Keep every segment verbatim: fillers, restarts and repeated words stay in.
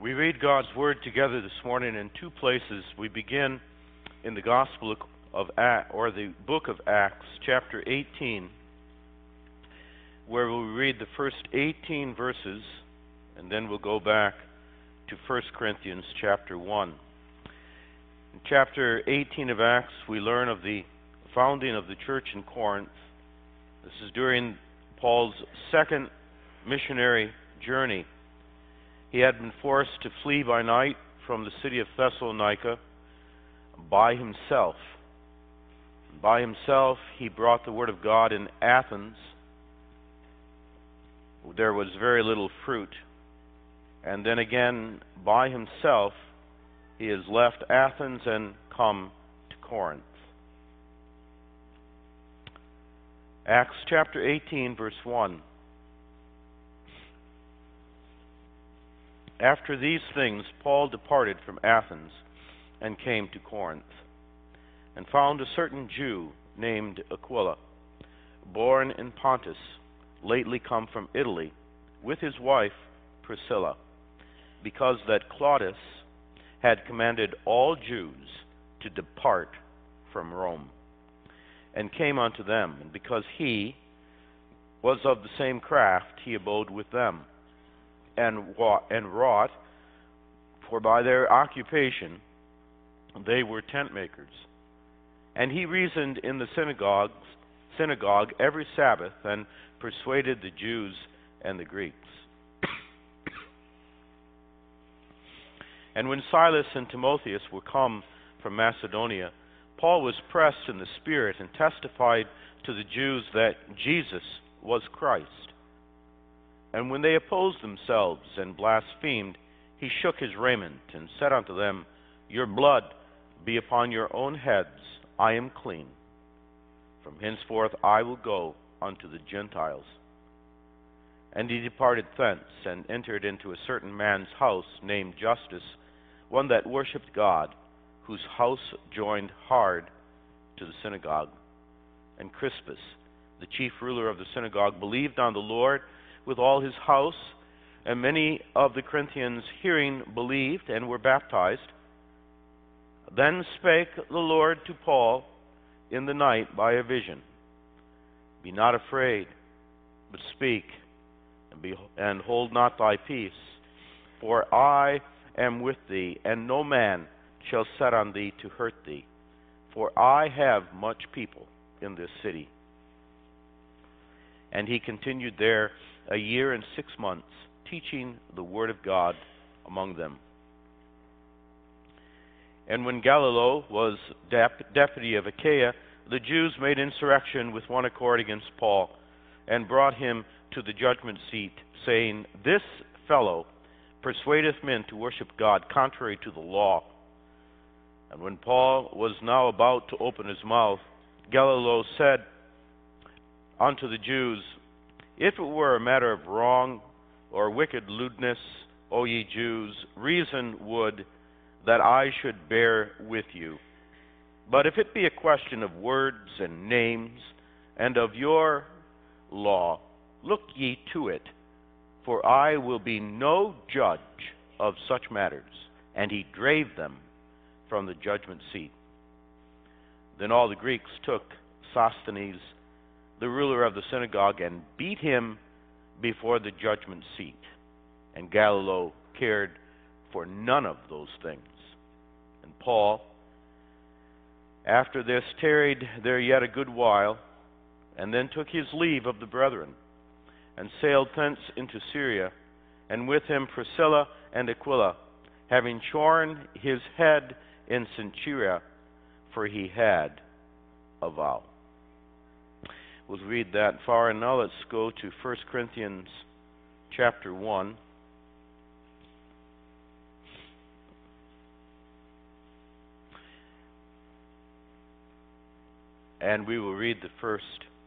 We read God's Word together this morning in two places. We begin in the Gospel of Acts, or the book of Acts, chapter eighteen, where we read the first eighteen verses, and then we'll go back to First Corinthians chapter one. In chapter eighteen of Acts, we learn of the founding of the church in Corinth. This is during Paul's second missionary journey. He had been forced to flee by night from the city of Thessalonica by himself. By himself, he brought the word of God in Athens. There was very little fruit. And then again, by himself, he has left Athens and come to Corinth. Acts chapter eighteen, verse one. After these things, Paul departed from Athens and came to Corinth, and found a certain Jew named Aquila, born in Pontus, lately come from Italy, with his wife Priscilla, because that Claudius had commanded all Jews to depart from Rome, and came unto them, and because he was of the same craft, he abode with them, and wrought, for by their occupation they were tent makers. And he reasoned in the synagogues, synagogue every Sabbath, and persuaded the Jews and the Greeks. And when Silas and Timotheus were come from Macedonia, Paul was pressed in the Spirit, and testified to the Jews that Jesus was Christ. And when they opposed themselves and blasphemed, he shook his raiment, and said unto them, Your blood be upon your own heads, I am clean. From henceforth I will go unto the Gentiles. And he departed thence, and entered into a certain man's house, named Justus, one that worshipped God, whose house joined hard to the synagogue. And Crispus, the chief ruler of the synagogue, believed on the Lord with all his house, and many of the Corinthians hearing believed and were baptized. Then spake the Lord to Paul in the night by a vision, Be not afraid, but speak, and, be, and hold not thy peace, for I am with thee, and no man shall set on thee to hurt thee, for I have much people in this city. And he continued there a year and six months, teaching the word of God among them. And when Gallio was dep- deputy of Achaia, the Jews made insurrection with one accord against Paul, and brought him to the judgment seat, saying, This fellow persuadeth men to worship God contrary to the law. And when Paul was now about to open his mouth, Gallio said unto the Jews, If it were a matter of wrong or wicked lewdness, O ye Jews, reason would that I should bear with you. But if it be a question of words and names, and of your law, look ye to it, for I will be no judge of such matters. And he drave them from the judgment seat. Then all the Greeks took Sosthenes, the ruler of the synagogue, and beat him before the judgment seat. And Gallio cared for none of those things. And Paul, after this, tarried there yet a good while, and then took his leave of the brethren, and sailed thence into Syria, and with him Priscilla and Aquila, having shorn his head in Cenchrea, for he had a vow. We'll read that far, and now let's go to First Corinthians chapter one. And we will read the first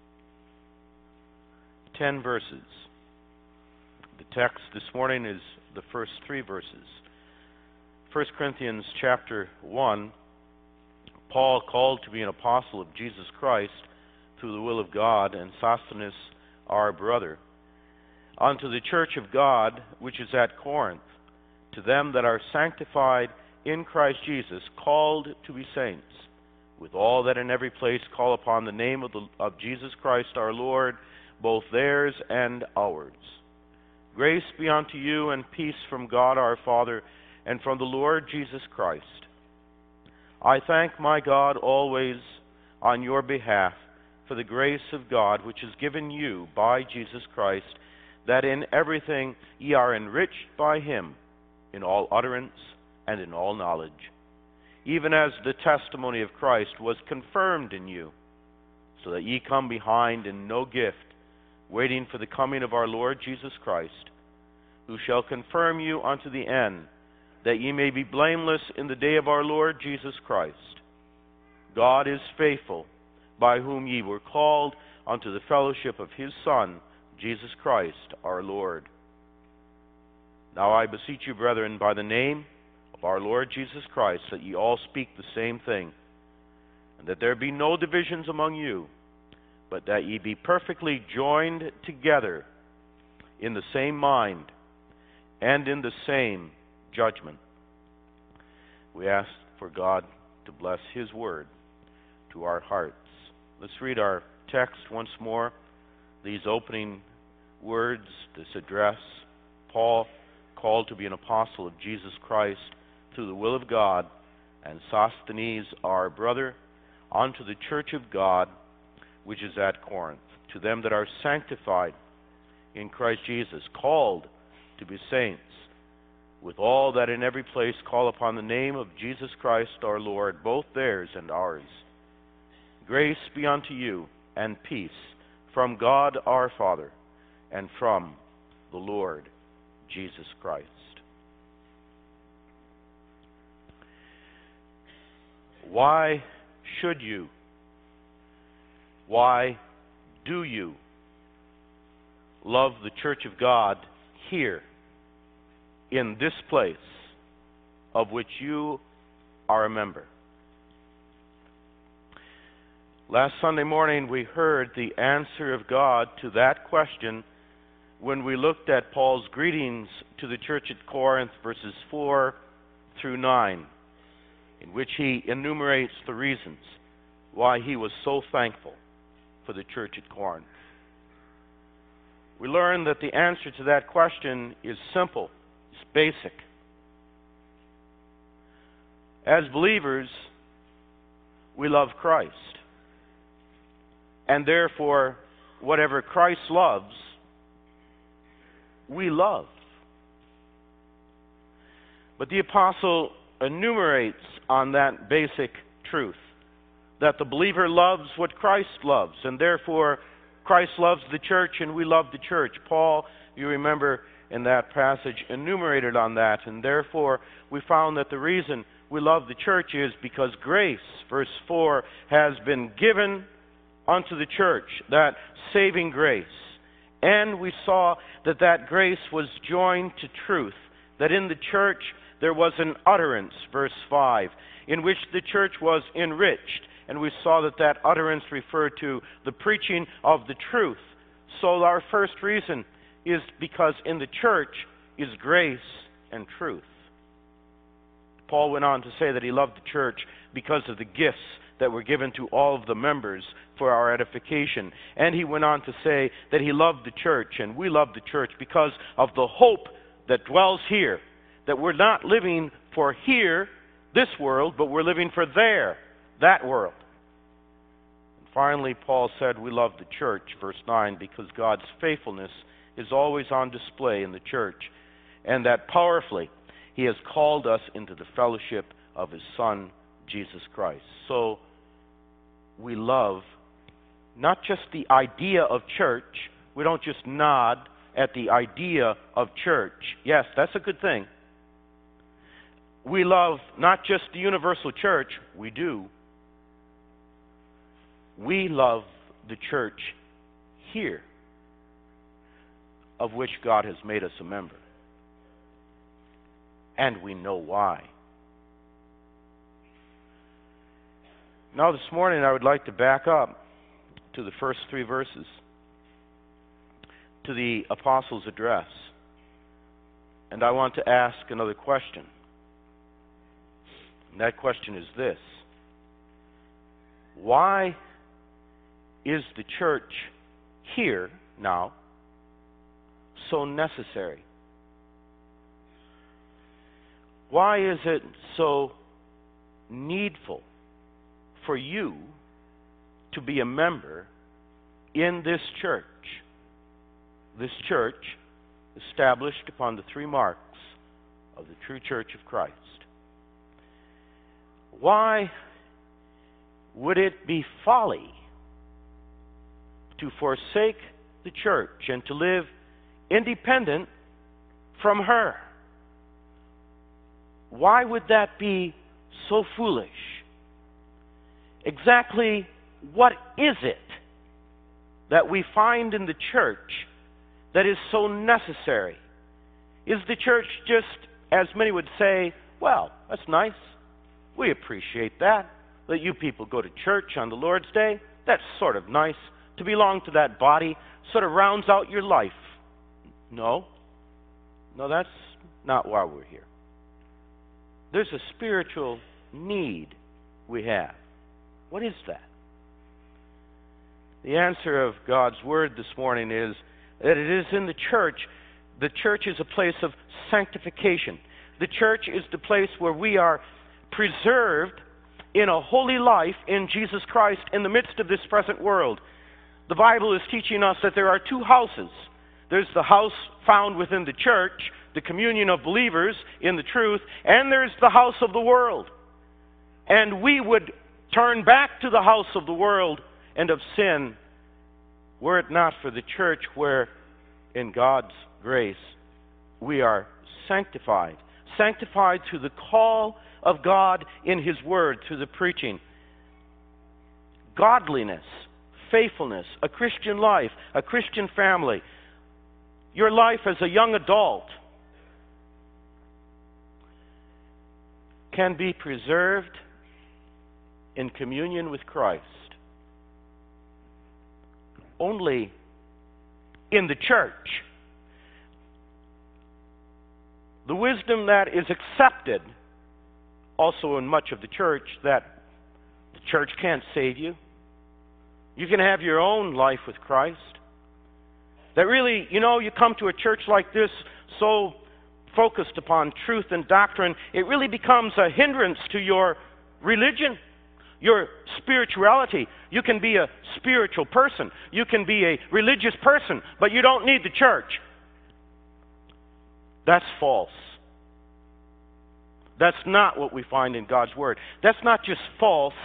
ten verses. The text this morning is the first three verses. First Corinthians chapter one, Paul, called to be an apostle of Jesus Christ through the will of God, and Sosthenes, our brother, unto the church of God which is at Corinth, to them that are sanctified in Christ Jesus, called to be saints, with all that in every place call upon the name of, the, of Jesus Christ our Lord, both theirs and ours. Grace be unto you and peace from God our Father and from the Lord Jesus Christ. I thank my God always on your behalf for the grace of God which is given you by Jesus Christ, that in everything ye are enriched by him, in all utterance and in all knowledge, even as the testimony of Christ was confirmed in you, so that ye come behind in no gift, waiting for the coming of our Lord Jesus Christ, who shall confirm you unto the end, that ye may be blameless in the day of our Lord Jesus Christ. God is faithful, by whom ye were called unto the fellowship of his Son, Jesus Christ our Lord. Now I beseech you, brethren, by the name of our Lord Jesus Christ, that ye all speak the same thing, and that there be no divisions among you, but that ye be perfectly joined together in the same mind and in the same judgment. We ask for God to bless his word to our hearts. Let's read our text once more. These opening words, this address, Paul, called to be an apostle of Jesus Christ through the will of God, and Sosthenes, our brother, unto the church of God which is at Corinth, to them that are sanctified in Christ Jesus, called to be saints, with all that in every place call upon the name of Jesus Christ our Lord, both theirs and ours. Grace be unto you and peace from God our Father and from the Lord Jesus Christ. Why should you, why do you love the church of God here, in this place, of which you are a member? Last Sunday morning we heard the answer of God to that question when we looked at Paul's greetings to the church at Corinth, verses four through nine, in which he enumerates the reasons why he was so thankful for the church at Corinth. We learned that the answer to that question is simple, it's basic. As believers, we love Christ. And therefore, whatever Christ loves, we love. But the apostle enumerates on that basic truth, that the believer loves what Christ loves, and therefore Christ loves the church and we love the church. Paul, you remember in that passage, enumerated on that, and therefore we found that the reason we love the church is because grace, verse four, has been given unto the church, that saving grace. And we saw that that grace was joined to truth, that in the church there was an utterance, verse five, in which the church was enriched. And we saw that that utterance referred to the preaching of the truth. So our first reason is because in the church is grace and truth. Paul went on to say that he loved the church because of the gifts that were given to all of the members for our edification. And he went on to say that he loved the church, and we love the church because of the hope that dwells here, that we're not living for here, this world, but we're living for there, that world. And finally, Paul said we love the church, verse nine, because God's faithfulness is always on display in the church, and that powerfully he has called us into the fellowship of his Son, Jesus Christ. So we love not just the idea of church. We don't just nod at the idea of church. Yes, that's a good thing. We love not just the universal church. We do. We love the church here, of which God has made us a member. And we know why. Now this morning I would like to back up to the first three verses, to the apostles' address, And I want to ask another question. And that question is this: why is the church here now so necessary? Why is it so needful for you to be a member in this church? This church established upon the three marks of the true church of Christ. Why would it be folly to forsake the church and to live independent from her? Why would that be so foolish? Exactly what is it that we find in the church that is so necessary? Is the church just, as many would say, well, that's nice. We appreciate that, that you people go to church on the Lord's Day. That's sort of nice. To belong to that body sort of rounds out your life. No. No, that's not why we're here. There's a spiritual need we have. What is that? The answer of God's Word this morning is that it is in the church. The church is a place of sanctification. The church is the place where we are preserved in a holy life in Jesus Christ in the midst of this present world. The Bible is teaching us that there are two houses. There's the house found within the church, the communion of believers in the truth, and there's the house of the world. And we would turn back to the house of the world and of sin were it not for the church where, in God's grace, we are sanctified. Sanctified through the call of God in His Word, through the preaching. Godliness, faithfulness, a Christian life, a Christian family. Your life as a young adult can be preserved in communion with Christ only in the church. The wisdom that is accepted also in much of the church, that the church can't save you. You can have your own life with Christ. That really, you know, you come to a church like this so focused upon truth and doctrine, it really becomes a hindrance to your religion, your spirituality. You can be a spiritual person. You can be a religious person, but you don't need the church. That's false. That's not what we find in God's Word. That's not just false.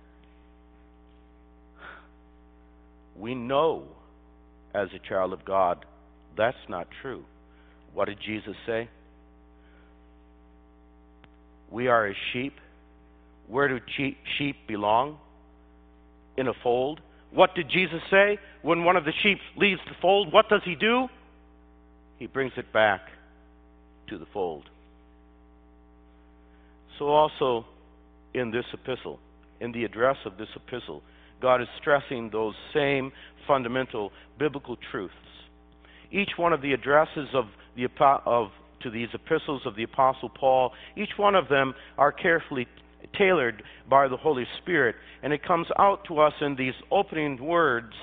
We know as a child of God that's not true. What did Jesus say? We are as sheep. Where do sheep belong? In a fold. What did Jesus say? When one of the sheep leaves the fold, what does He do? He brings it back to the fold. So also in this epistle, in the address of this epistle, God is stressing those same fundamental biblical truths. Each one of the addresses of the of to these epistles of the Apostle Paul, each one of them are carefully tailored by the Holy Spirit, and it comes out to us in these opening words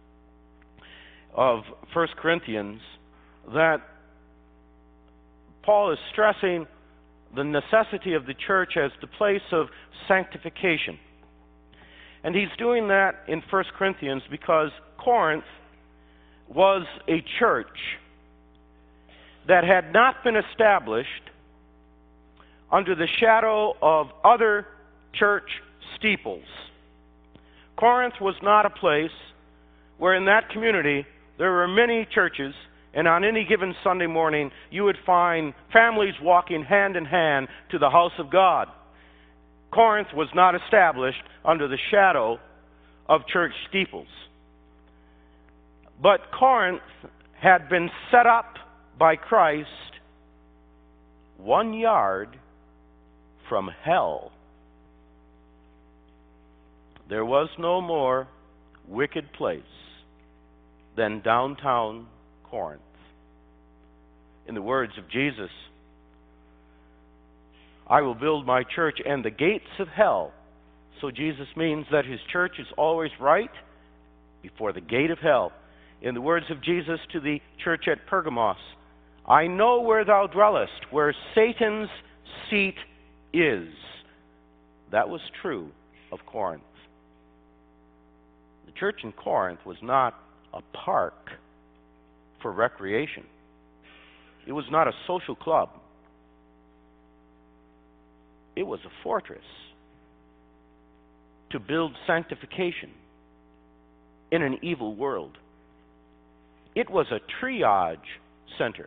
of First Corinthians that Paul is stressing the necessity of the church as the place of sanctification. And he's doing that in First Corinthians because Corinth was a church that had not been established under the shadow of other church steeples. Corinth was not a place where in that community there were many churches, and on any given Sunday morning you would find families walking hand in hand to the house of God. Corinth was not established under the shadow of church steeples. But Corinth had been set up by Christ one yard from hell. There was no more wicked place than downtown Corinth. In the words of Jesus, I will build my church and the gates of hell. So Jesus means that his church is always right before the gate of hell. In the words of Jesus to the church at Pergamos, I know where thou dwellest, where Satan's seat is. That was true of Corinth. The church in Corinth was not a park for recreation. It was not a social club. It was a fortress to build sanctification in an evil world. It was a triage center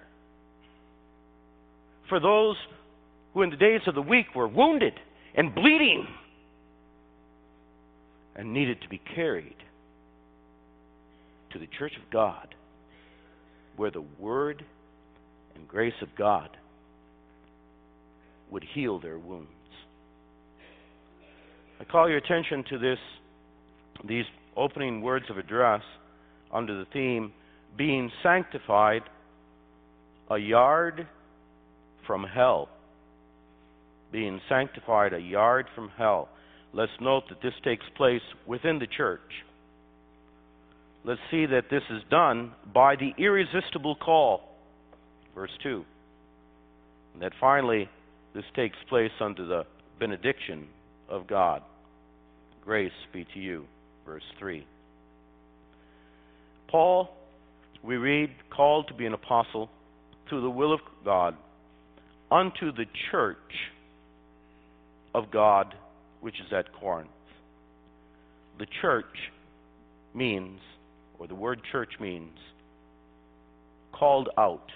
for those who in the days of the week were wounded and bleeding and needed to be carried to the church of God, where the Word and grace of God would heal their wounds. I call your attention to this, these opening words of address under the theme, being sanctified a yard from hell. Being sanctified a yard from hell. Let's note that this takes place within the church. Let's see that this is done by the irresistible call. Verse two. And that finally this takes place under the benediction of God. Grace be to you. Verse three. Paul, we read, called to be an apostle through the will of God unto the church of God which is at Corinth. The church means, or the word church means, called out.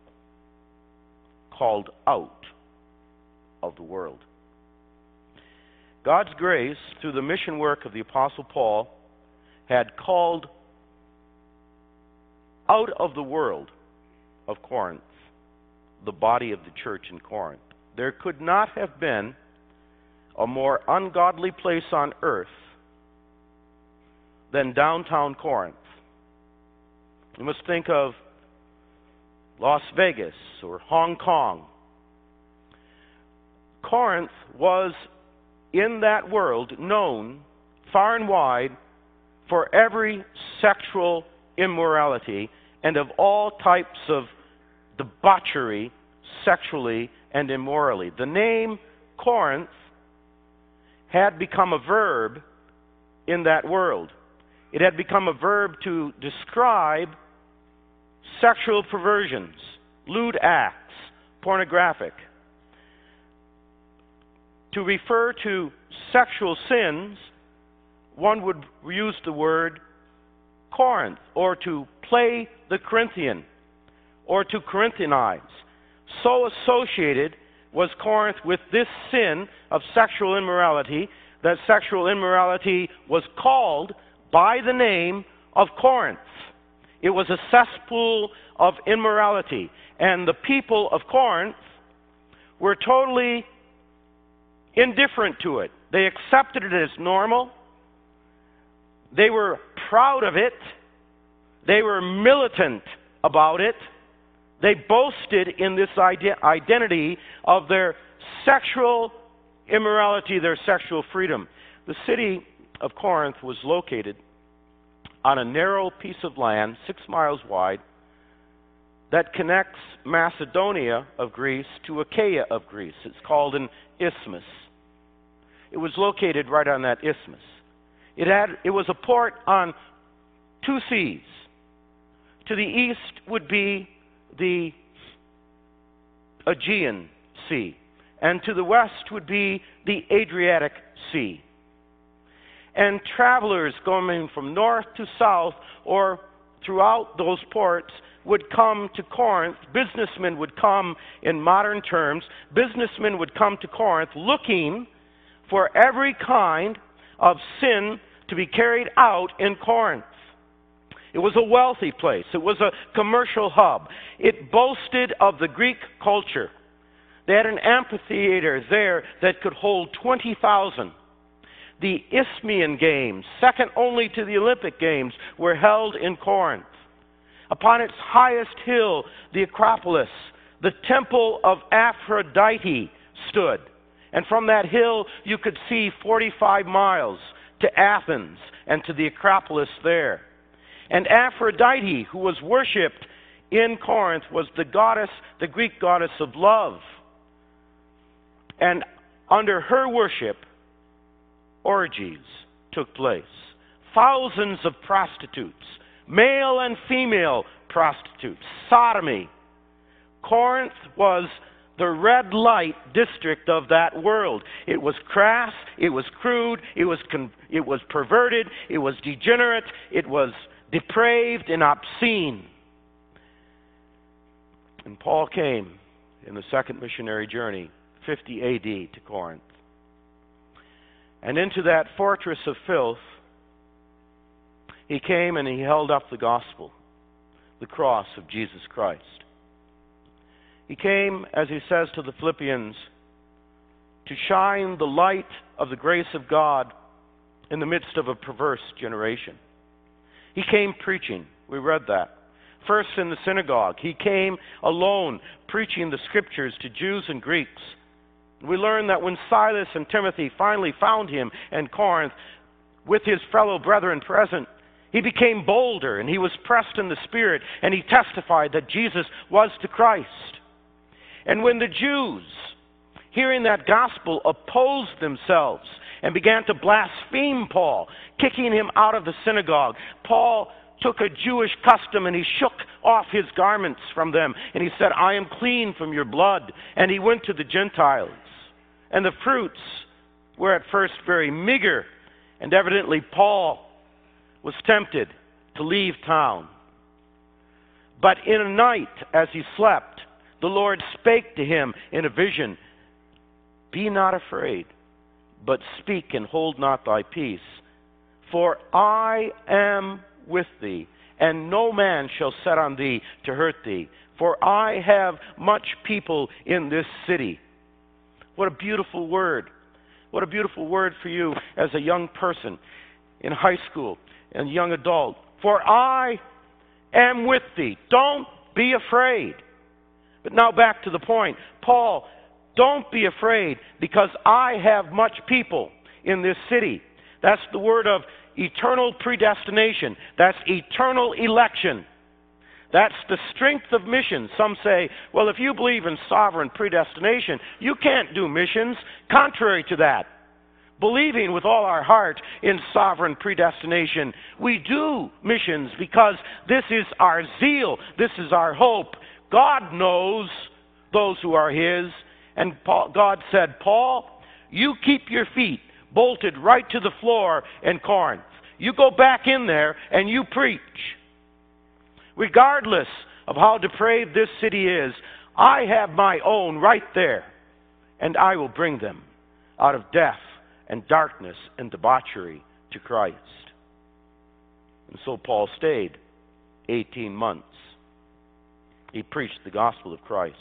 Called out of the world. God's grace, through the mission work of the Apostle Paul, had called out of the world of Corinth the body of the church in Corinth. There could not have been a more ungodly place on earth than downtown Corinth. You must think of Las Vegas or Hong Kong. Corinth was, in that world, known far and wide for every sexual immorality and of all types of debauchery sexually and immorally. The name Corinth had become a verb in that world. It had become a verb to describe sexual perversions, lewd acts, pornographic. To refer to sexual sins, one would use the word Corinth, or to play the Corinthian, or to Corinthianize. So associated was Corinth with this sin of sexual immorality that sexual immorality was called by the name of Corinth. It was a cesspool of immorality, and the people of Corinth were totally indifferent to it. They accepted it as normal. They were proud of it. They were militant about it. They boasted in this ide- identity of their sexual immorality, their sexual freedom. The city of Corinth was located on a narrow piece of land, six miles wide, that connects Macedonia of Greece to Achaia of Greece. It's called an isthmus. It was located right on that isthmus. It had, it was a port on two seas. To the east would be the Aegean Sea, and to the west would be the Adriatic Sea. And travelers going from north to south or throughout those ports would come to Corinth. Businessmen would come, in modern terms, businessmen would come to Corinth looking for every kind of sin to be carried out in Corinth. It was a wealthy place. It was a commercial hub. It boasted of the Greek culture. They had an amphitheater there that could hold twenty thousand. The Isthmian Games, second only to the Olympic Games, were held in Corinth. Upon its highest hill, the Acropolis, the temple of Aphrodite stood. And from that hill you could see forty-five miles to Athens and to the Acropolis there. And Aphrodite, who was worshipped in Corinth, was the goddess, the Greek goddess of love. And under her worship, orgies took place. Thousands of prostitutes, male and female prostitutes, sodomy. Corinth was the red light district of that world. It was crass, it was crude, it was con- it was perverted, it was degenerate, it was depraved and obscene. And Paul came in the second missionary journey, fifty A D, to Corinth. And into that fortress of filth, he came and he held up the gospel, the cross of Jesus Christ. He came, as he says to the Philippians, to shine the light of the grace of God in the midst of a perverse generation. He came preaching. We read that. First in the synagogue. He came alone, preaching the scriptures to Jews and Greeks. We learn that when Silas and Timothy finally found him in Corinth with his fellow brethren present, he became bolder and he was pressed in the Spirit, and he testified that Jesus was the Christ. And when the Jews, hearing that gospel, opposed themselves and began to blaspheme Paul, kicking him out of the synagogue, Paul took a Jewish custom and he shook off his garments from them, and he said, "I am clean from your blood." And he went to the Gentiles. And the fruits were at first very meager, and evidently Paul was tempted to leave town. But in a night, as he slept, the Lord spake to him in a vision, "Be not afraid, but speak and hold not thy peace. For I am with thee, and no man shall set on thee to hurt thee. For I have much people in this city." What a beautiful word. What a beautiful word for you as a young person in high school and young adult. For I am with thee. Don't be afraid. But now back to the point. Paul, don't be afraid, because I have much people in this city. That's the word of eternal predestination. That's eternal election. That's the strength of missions. Some say, well, if you believe in sovereign predestination, you can't do missions. Contrary to that, believing with all our heart in sovereign predestination, we do missions because this is our zeal. This is our hope. God knows those who are His. And Paul, God said, Paul, you keep your feet bolted right to the floor in Corinth. You go back in there and you preach. Regardless of how depraved this city is, I have my own right there, and I will bring them out of death and darkness and debauchery to Christ. And so Paul stayed eighteen months. He preached the gospel of Christ.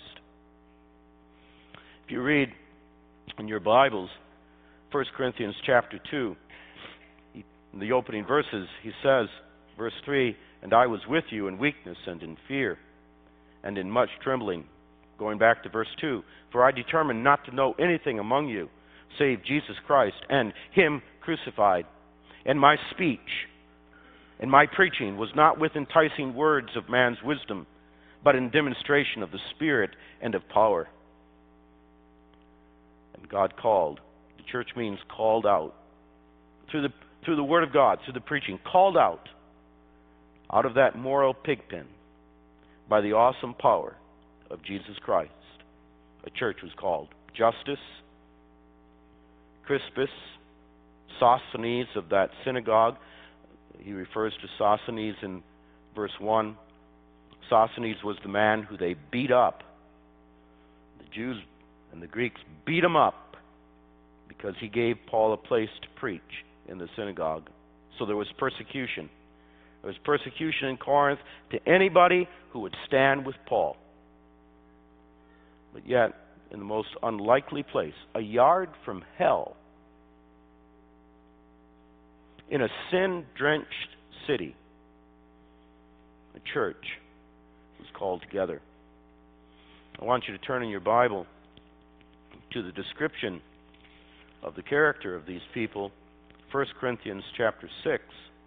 If you read in your Bibles, First Corinthians chapter two, in the opening verses, he says, verse three, "And I was with you in weakness and in fear and in much trembling." Going back to verse two, "For I determined not to know anything among you save Jesus Christ and Him crucified. And my speech and my preaching was not with enticing words of man's wisdom, but in demonstration of the Spirit and of power." And God called. The church means called out. Through the, through the Word of God, through the preaching, called out, out of that moral pigpen by the awesome power of Jesus Christ. A church was called. Justus, Crispus, Sosthenes of that synagogue. He refers to Sosthenes in verse one. Sosthenes was the man who they beat up. The Jews and the Greeks beat him up because he gave Paul a place to preach in the synagogue. So there was persecution. There was persecution in Corinth to anybody who would stand with Paul. But yet, in the most unlikely place, a yard from hell, in a sin-drenched city, a church was called together. I want you to turn in your Bible to the description of the character of these people, First Corinthians chapter six.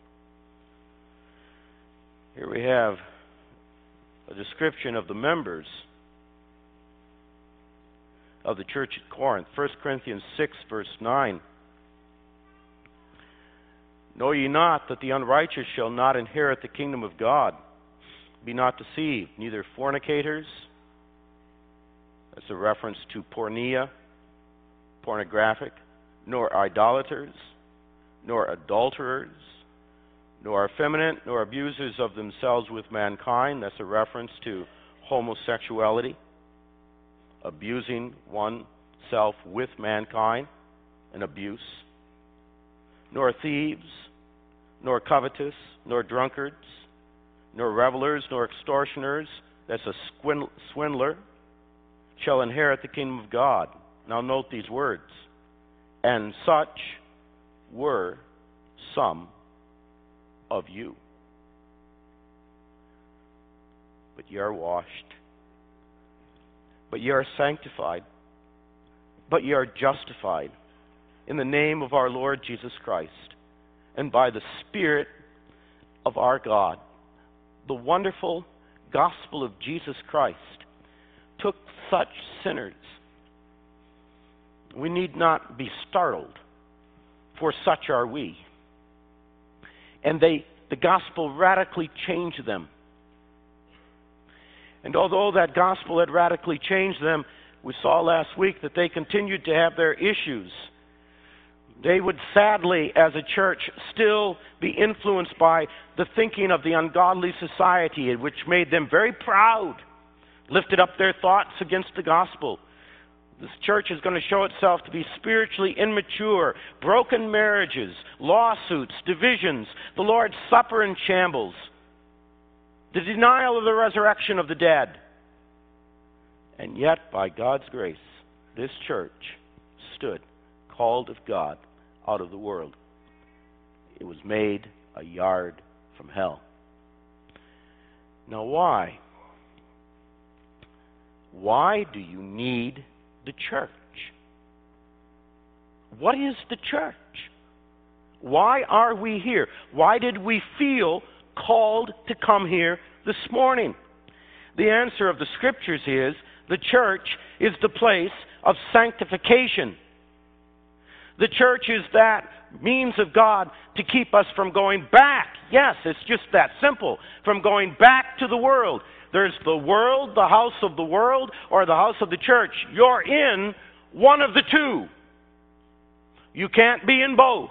Here we have a description of the members of the church at Corinth. First Corinthians six, verse nine. Know ye not that the unrighteous shall not inherit the kingdom of God? Be not deceived, neither fornicators, that's a reference to porneia, pornographic, nor idolaters, nor adulterers, nor effeminate, nor abusers of themselves with mankind. That's a reference to homosexuality, abusing oneself with mankind, an abuse. Nor thieves, nor covetous, nor drunkards, nor revelers, nor extortioners, that's a swindler, shall inherit the kingdom of God. Now note these words. And such were some of you. But ye are washed. But ye are sanctified. But ye are justified in the name of our Lord Jesus Christ, and by the Spirit of our God. The wonderful gospel of Jesus Christ took such sinners. We need not be startled, for such are we. And they, the gospel radically changed them. And although that gospel had radically changed them, we saw last week that they continued to have their issues. They would sadly, as a church, still be influenced by the thinking of the ungodly society, which made them very proud, lifted up their thoughts against the gospel. This church is going to show itself to be spiritually immature, broken marriages, lawsuits, divisions, the Lord's Supper in shambles, the denial of the resurrection of the dead. And yet, by God's grace, this church stood called of God out of the world. It was made a yard from hell. Now why? Why do you need the church? What is the church? Why are we here? Why did we feel called to come here this morning? The answer of the Scriptures is the church is the place of sanctification. The church is that means of God to keep us from going back. Yes, it's just that simple. From going back to the world. There's the world, the house of the world, or the house of the church. You're in one of the two. You can't be in both.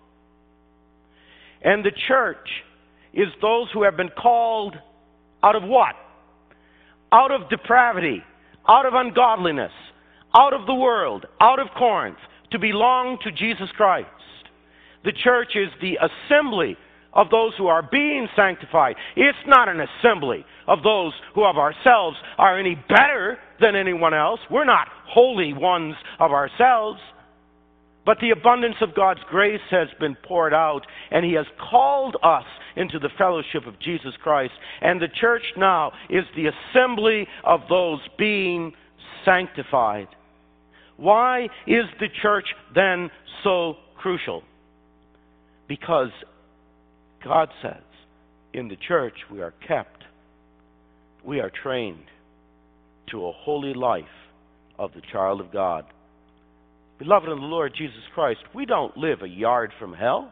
And the church is those who have been called out of what? Out of depravity, out of ungodliness, out of the world, out of Corinth, to belong to Jesus Christ. The church is the assembly of those who are being sanctified. It's not an assembly of those who of ourselves are any better than anyone else. We're not holy ones of ourselves. But the abundance of God's grace has been poured out, and He has called us into the fellowship of Jesus Christ. And the church now is the assembly of those being sanctified. Why is the church then so crucial? Because God says, in the church we are kept, we are trained to a holy life of the child of God. Beloved in the Lord Jesus Christ, we don't live a yard from hell.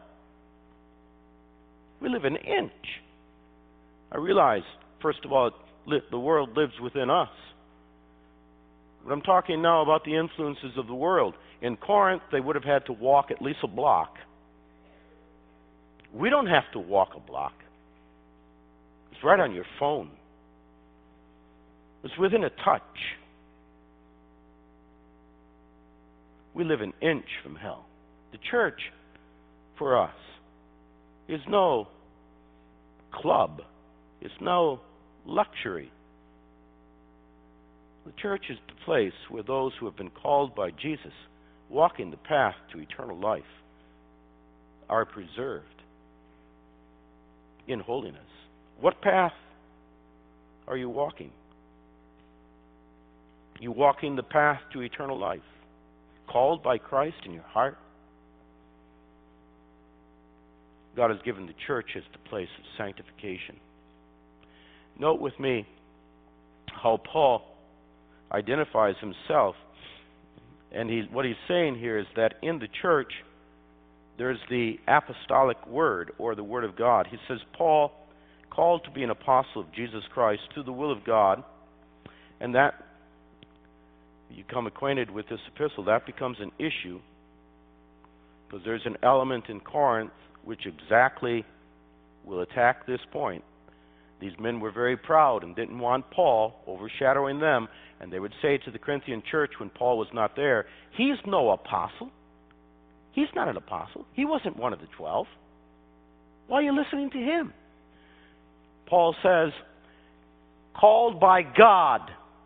We live an inch. I realize, first of all, the world lives within us. But I'm talking now about the influences of the world. In Corinth, they would have had to walk at least a block. We don't have to walk a block. It's right on your phone. It's within a touch. We live an inch from hell. The church, for us, is no club. It's no luxury. The church is the place where those who have been called by Jesus, walking the path to eternal life, are preserved in holiness. What path are you walking? You walking the path to eternal life, called by Christ in your heart. God has given the church as the place of sanctification. Note with me how Paul identifies himself. And he, what he's saying here is that in the church, there's the apostolic word, or the word of God. He says, Paul, called to be an apostle of Jesus Christ through the will of God, and that, you become acquainted with this epistle, that becomes an issue, because there's an element in Corinth which exactly will attack this point. These men were very proud and didn't want Paul overshadowing them, and they would say to the Corinthian church when Paul was not there, he's no apostle. He's not an apostle. He wasn't one of the twelve. Why are you listening to him? Paul says, called by God.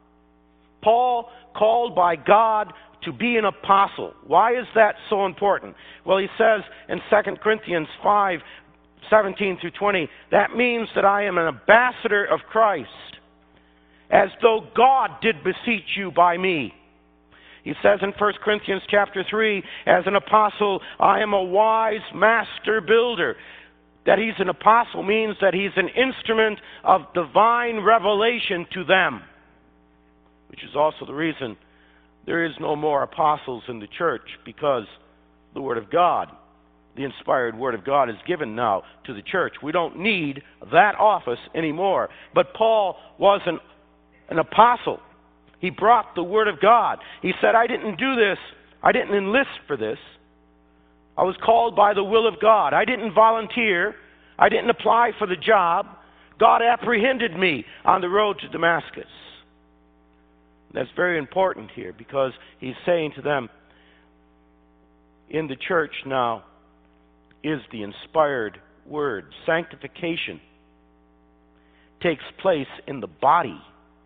Paul called by God to be an apostle. Why is that so important? Well, he says in Second Corinthians five, seventeen through twenty, that means that I am an ambassador of Christ, as though God did beseech you by me. He says in First Corinthians chapter three, as an apostle, I am a wise master builder. That he's an apostle means that he's an instrument of divine revelation to them, which is also the reason there is no more apostles in the church, because the Word of God, the inspired Word of God, is given now to the church. We don't need that office anymore. But Paul was an, an apostle. He brought the Word of God. He said, I didn't do this. I didn't enlist for this. I was called by the will of God. I didn't volunteer. I didn't apply for the job. God apprehended me on the road to Damascus. That's very important here, because he's saying to them, in the church now is the inspired Word. Sanctification takes place in the body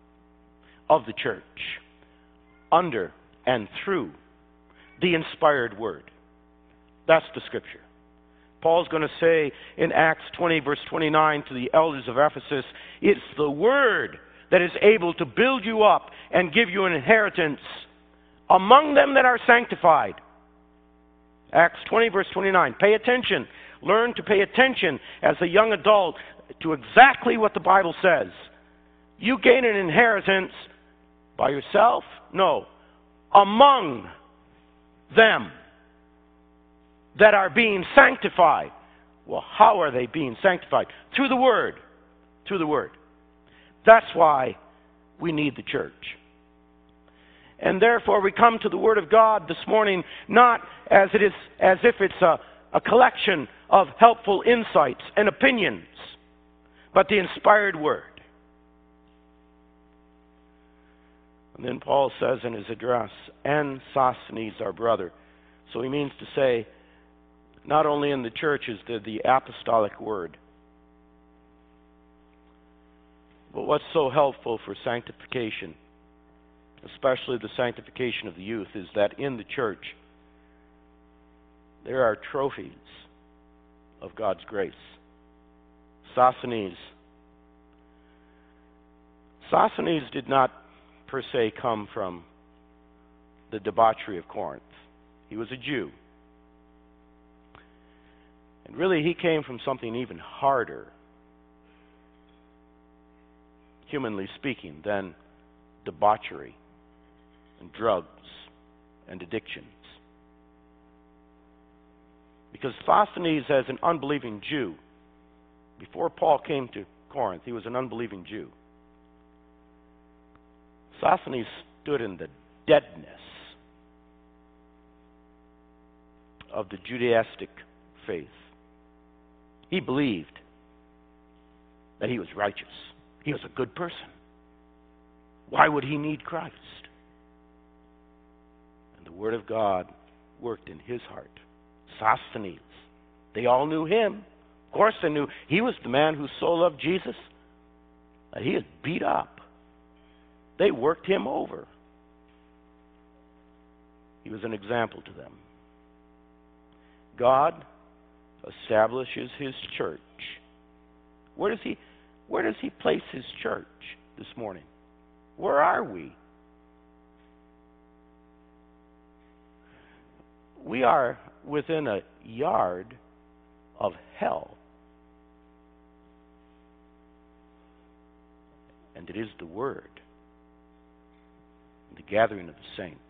of the church, under and through the inspired Word. That's the Scripture. Paul's going to say in Acts twenty, verse twenty-nine, to the elders of Ephesus, it's the Word that is able to build you up and give you an inheritance among them that are sanctified. Acts twenty, verse twenty-nine. Pay attention. Learn to pay attention as a young adult to exactly what the Bible says. You gain an inheritance by yourself? No. Among them that are being sanctified. Well, how are they being sanctified? Through the Word. Through the Word. That's why we need the church. And therefore we come to the Word of God this morning not as it is as if it's a, a collection of helpful insights and opinions, but the inspired Word. And then Paul says in his address, and Sosthenes our brother. So he means to say, not only in the church is there the apostolic word, but what's so helpful for sanctification, especially the sanctification of the youth, is that in the church there are trophies of God's grace. Sosthenes. Sosthenes did not per se come from the debauchery of Corinth. He was a Jew. And really he came from something even harder, humanly speaking, than debauchery and drugs and addictions. Because Sosthenes, as an unbelieving Jew, before Paul came to Corinth, he was an unbelieving Jew. Sosthenes stood in the deadness of the Judaistic faith. He believed that he was righteous. He was a good person. Why would he need Christ? And the Word of God worked in his heart. Sosthenes. They all knew him. Of course they knew he was the man who so loved Jesus that he had beat up. They worked him over. He was an example to them. God establishes his church. Where does he where does he place his church this morning? Where are we? we are within a yard of hell. And it is the Word, the gathering of the saints.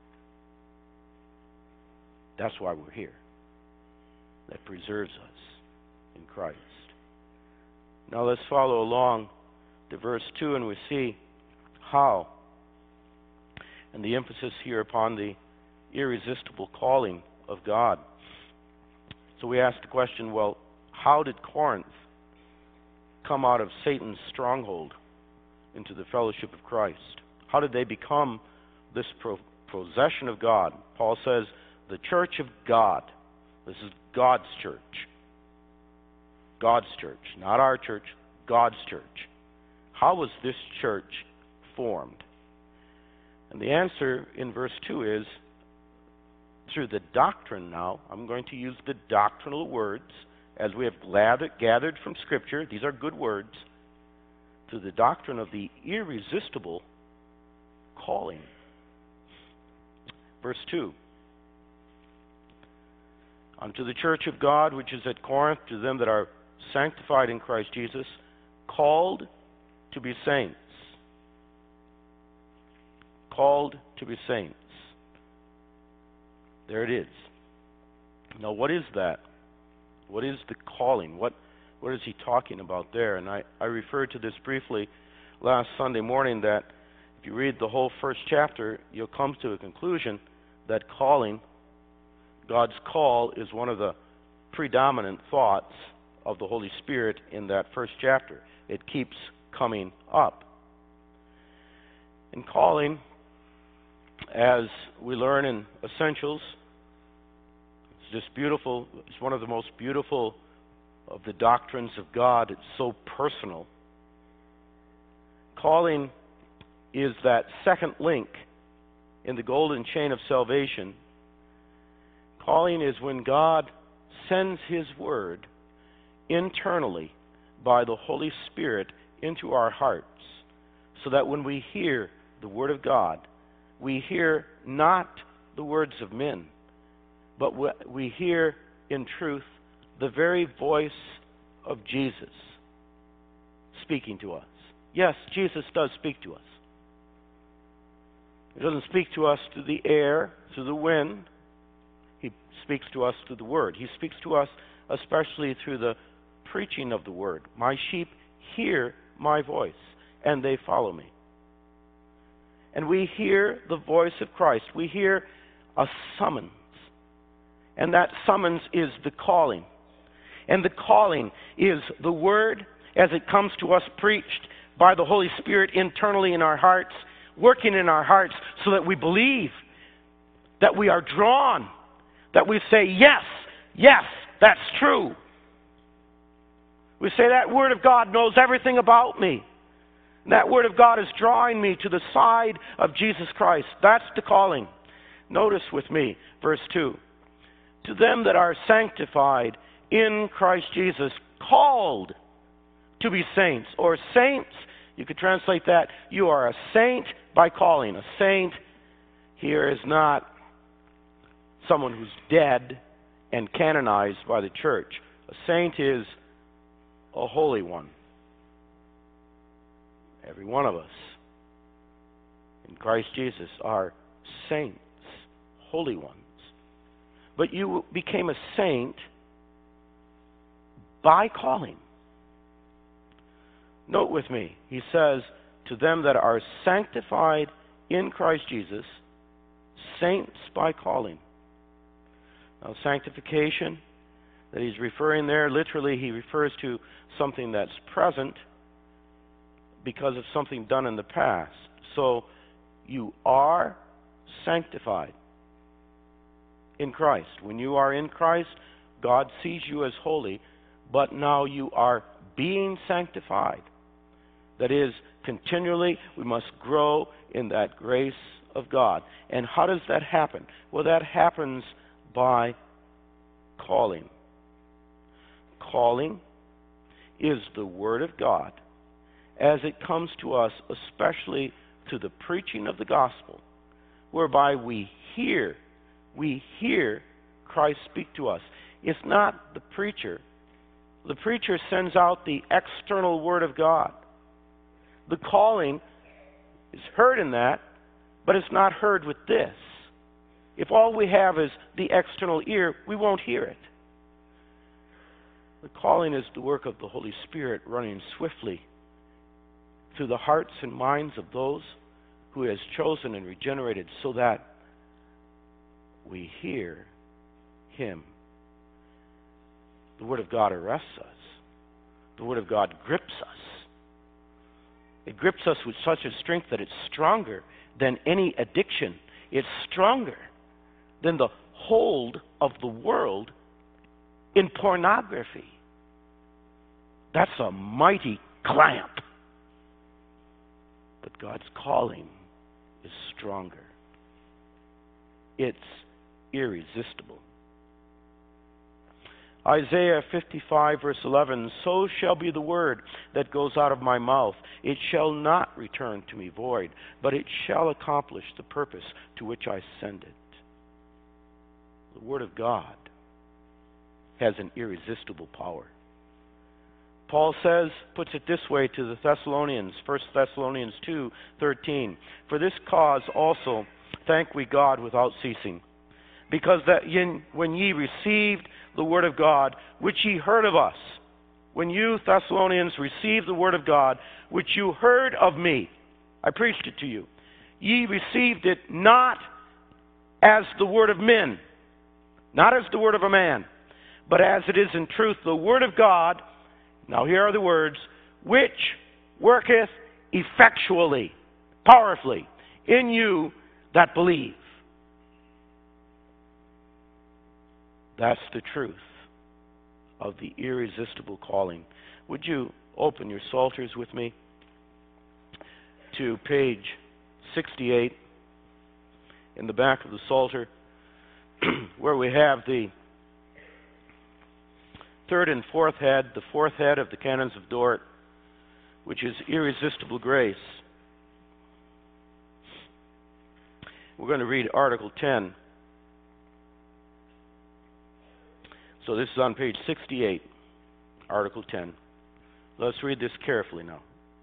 That's why we're here. That preserves us in Christ. Now let's follow along to verse two, and we see how, and the emphasis here upon the irresistible calling of God. So we ask the question, well, how did Corinth come out of Satan's stronghold into the fellowship of Christ? How did they become this pro- possession of God? Paul says, the church of God. This is God's church. God's church, not our church, God's church. How was this church formed? And the answer in verse two is through the doctrine now. I'm going to use the doctrinal words as we have gathered from Scripture. These are good words. Through the doctrine of the irresistible calling. Verse two. Unto the church of God which is at Corinth, to them that are sanctified in Christ Jesus, called to be saints. Called to be saints. There it is. Now what is that? What is the calling? What what is he talking about there? And I, I referred to this briefly last Sunday morning, that if you read the whole first chapter, you'll come to a conclusion that calling, God's call, is one of the predominant thoughts of the Holy Spirit in that first chapter. It keeps coming up. In calling, as we learn in Essentials, it's just beautiful. It's one of the most beautiful of the doctrines of God. It's so personal. Calling is that second link in the golden chain of salvation. Calling is when God sends His Word internally by the Holy Spirit into our hearts, so that when we hear the Word of God, we hear not the words of men, but we hear in truth the very voice of Jesus speaking to us. Yes, Jesus does speak to us. He doesn't speak to us through the air, through the wind. He speaks to us through the Word. He speaks to us especially through the preaching of the Word. My sheep hear my voice, and they follow me. And we hear the voice of Christ. We hear a summons. And that summons is the calling. And the calling is the Word as it comes to us preached by the Holy Spirit internally in our hearts, working in our hearts so that we believe, that we are drawn, that we say, yes, yes, that's true. We say that Word of God knows everything about me. That Word of God is drawing me to the side of Jesus Christ. That's the calling. Notice with me, verse two. To them that are sanctified in Christ Jesus, called to be saints, or saints, you could translate that, you are a saint by calling. A saint here is not someone who's dead and canonized by the church. A saint is a holy one. Every one of us in Christ Jesus are saints, holy ones. But you became a saint by calling. Note with me, he says, to them that are sanctified in Christ Jesus, saints by calling. Now, sanctification that he's referring there, literally he refers to something that's present because of something done in the past. So, you are sanctified in Christ. When you are in Christ, God sees you as holy, but now you are being sanctified. That is, continually we must grow in that grace of God. And how does that happen? Well, that happens by calling. Calling is the Word of God as it comes to us, especially to the preaching of the gospel, whereby we hear we hear Christ speak to us. It's not the preacher. The preacher sends out the external word of God. The calling is heard in that, but it's not heard with this. If all we have is the external ear, we won't hear it. The calling is the work of the Holy Spirit running swiftly through the hearts and minds of those who He has chosen and regenerated, so that we hear Him. The Word of God arrests us. The Word of God grips us. It grips us with such a strength that it's stronger than any addiction. It's stronger than the hold of the world in pornography. That's a mighty clamp. But God's calling is stronger. It's irresistible. Isaiah fifty-five, verse eleven, so shall be the word that goes out of my mouth. It shall not return to me void, but it shall accomplish the purpose to which I send it. The Word of God has an irresistible power. Paul says, puts it this way to the Thessalonians, First Thessalonians two thirteen, for this cause also thank we God without ceasing, because that in, when ye received the word of God, which ye heard of us, when you, Thessalonians, received the word of God, which you heard of me, I preached it to you, ye received it not as the word of men, not as the word of a man, but as it is in truth the word of God. Now here are the words, which worketh effectually, powerfully, in you that believe. That's the truth of the irresistible calling. Would you open your psalters with me to page sixty-eight in the back of the psalter, where we have the third and fourth head, the fourth head of the Canons of Dort, which is irresistible grace. We're going to read Article ten. So this is on page sixty-eight, Article ten. Let's read this carefully now.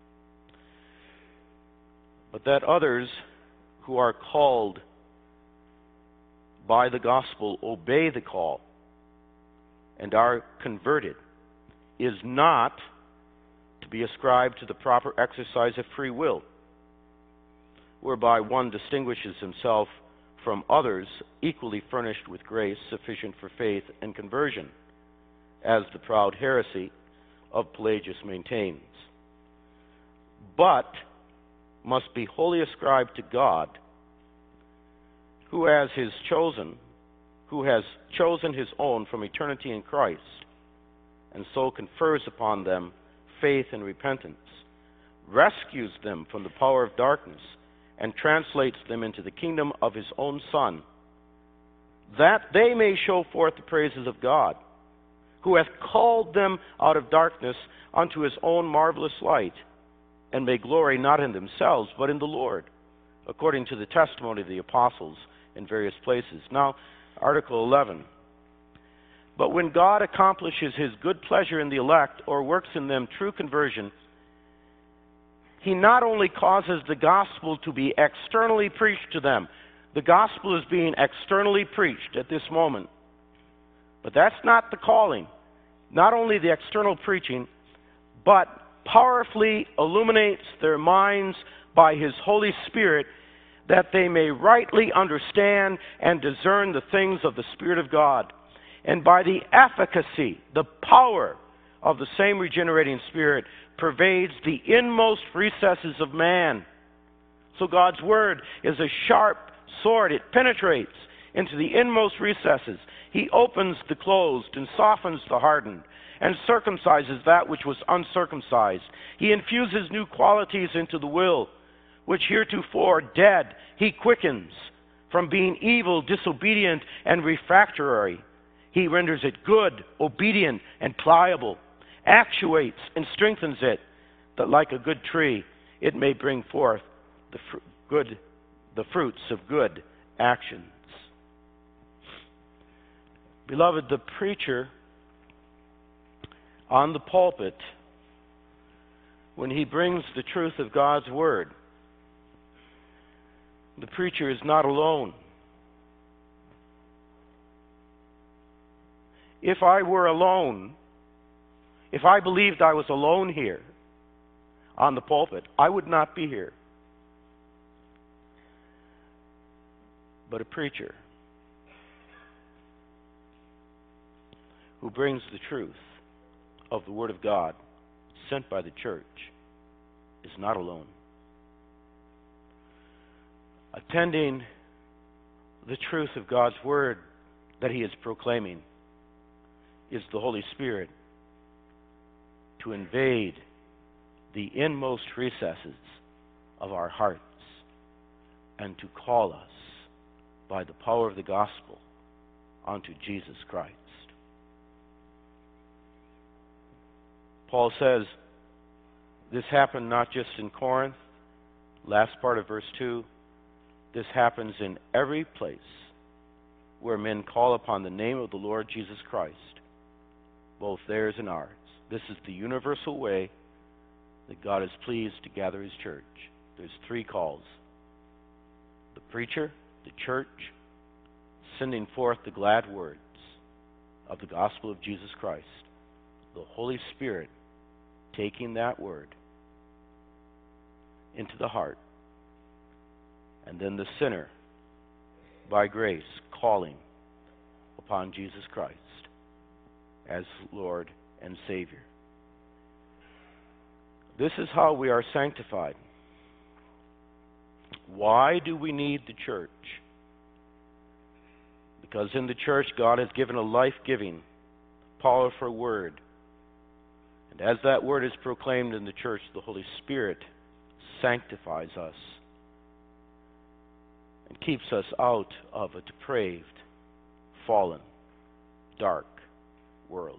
But that others who are called by the gospel obey the call and are converted is not to be ascribed to the proper exercise of free will, whereby one distinguishes himself from others equally furnished with grace sufficient for faith and conversion, as the proud heresy of Pelagius maintains, but must be wholly ascribed to God, who has his chosen, who has chosen his own from eternity in Christ, and so confers upon them faith and repentance, rescues them from the power of darkness, and translates them into the kingdom of his own Son, that they may show forth the praises of God, who hath called them out of darkness unto his own marvelous light, and may glory not in themselves, but in the Lord, according to the testimony of the apostles in various places. Now, Article eleven. But when God accomplishes his good pleasure in the elect, or works in them true conversion, he not only causes the gospel to be externally preached to them. The gospel is being externally preached at this moment. But that's not the calling. Not only the external preaching, but powerfully illuminates their minds by his Holy Spirit, that they may rightly understand and discern the things of the Spirit of God. And by the efficacy, the power of the same regenerating Spirit pervades the inmost recesses of man. So God's Word is a sharp sword. It penetrates into the inmost recesses. He opens the closed and softens the hardened, and circumcises that which was uncircumcised. He infuses new qualities into the will, which heretofore dead he quickens from being evil, disobedient, and refractory. He renders it good, obedient, and pliable, actuates and strengthens it, that like a good tree it may bring forth the fr- good, the fruits of good actions. Beloved, the preacher on the pulpit, when he brings the truth of God's Word, the preacher is not alone. If I were alone, if I believed I was alone here on the pulpit, I would not be here. But a preacher who brings the truth of the Word of God sent by the church is not alone. Attending the truth of God's Word that he is proclaiming is the Holy Spirit to invade the inmost recesses of our hearts and to call us by the power of the gospel unto Jesus Christ. Paul says this happened not just in Corinth, last part of verse two, this happens in every place where men call upon the name of the Lord Jesus Christ, both theirs and ours. This is the universal way that God is pleased to gather his church. There's three calls: the preacher, the church, sending forth the glad words of the gospel of Jesus Christ, the Holy Spirit taking that word into the heart, and then the sinner, by grace, calling upon Jesus Christ as Lord and Savior. This is how we are sanctified. Why do we need the church? Because in the church, God has given a life-giving, powerful word. And as that word is proclaimed in the church, the Holy Spirit sanctifies us and keeps us out of a depraved, fallen, dark world.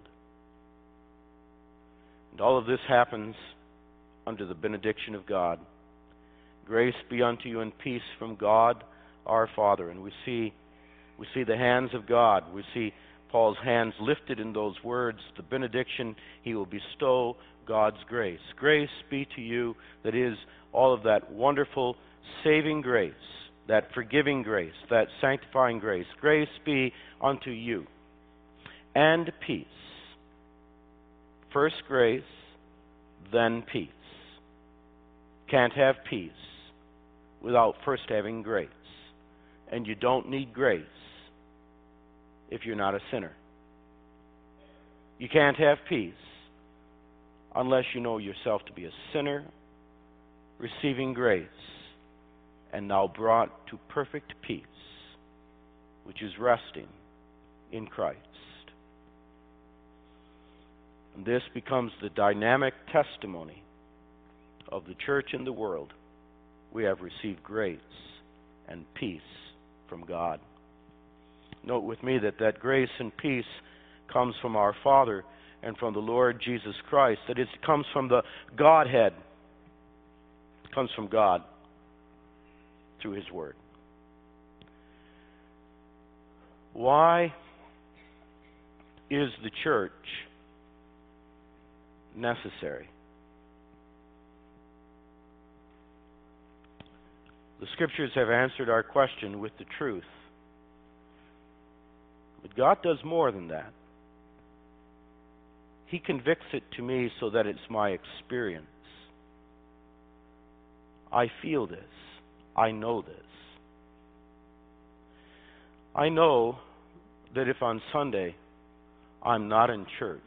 And all of this happens under the benediction of God. Grace be unto you and peace from God our Father. And we see we see the hands of God. We see Paul's hands lifted in those words, the benediction. He will bestow God's grace. Grace be to you, that is, all of that wonderful saving grace, that forgiving grace, that sanctifying grace. Grace be unto you. And peace. First grace, then peace. Can't have peace without first having grace. And you don't need grace if you're not a sinner. You can't have peace unless you know yourself to be a sinner, receiving grace, and now brought to perfect peace, which is resting in Christ. And this becomes the dynamic testimony of the church in the world. We have received grace and peace from God. Note with me that that grace and peace comes from our Father and from the Lord Jesus Christ. That it comes from the Godhead. It comes from God through his Word. Why is the church necessary? The Scriptures have answered our question with the truth. But God does more than that. He convicts it to me so that it's my experience. I feel this. I know this. I know that if on Sunday I'm not in church,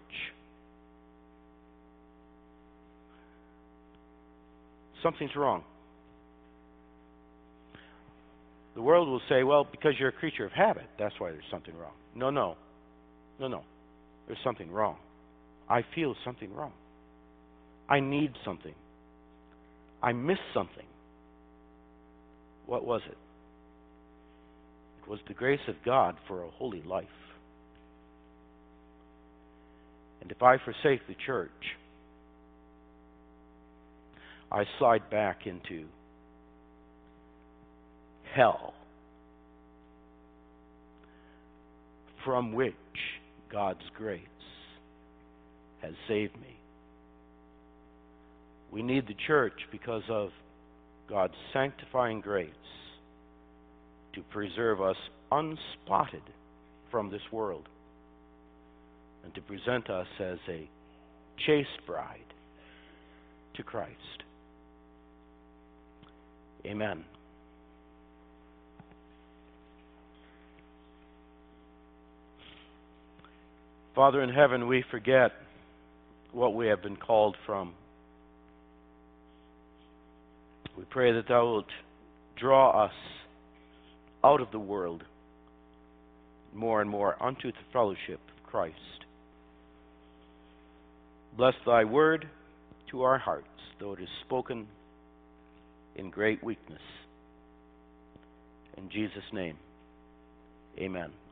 something's wrong. The world will say, well, because you're a creature of habit, that's why there's something wrong. No, no. No, no. There's something wrong. I feel something wrong. I need something. I miss something. What was it? It was the grace of God for a holy life. And if I forsake the church, I slide back into hell. from which God's grace has saved me. We need the church because of God's sanctifying grace to preserve us unspotted from this world and to present us as a chaste bride to Christ. Amen. Father in heaven, we forget what we have been called from. We pray that Thou wilt draw us out of the world more and more unto the fellowship of Christ. Bless Thy word to our hearts, though it is spoken in great weakness. In Jesus' name, amen.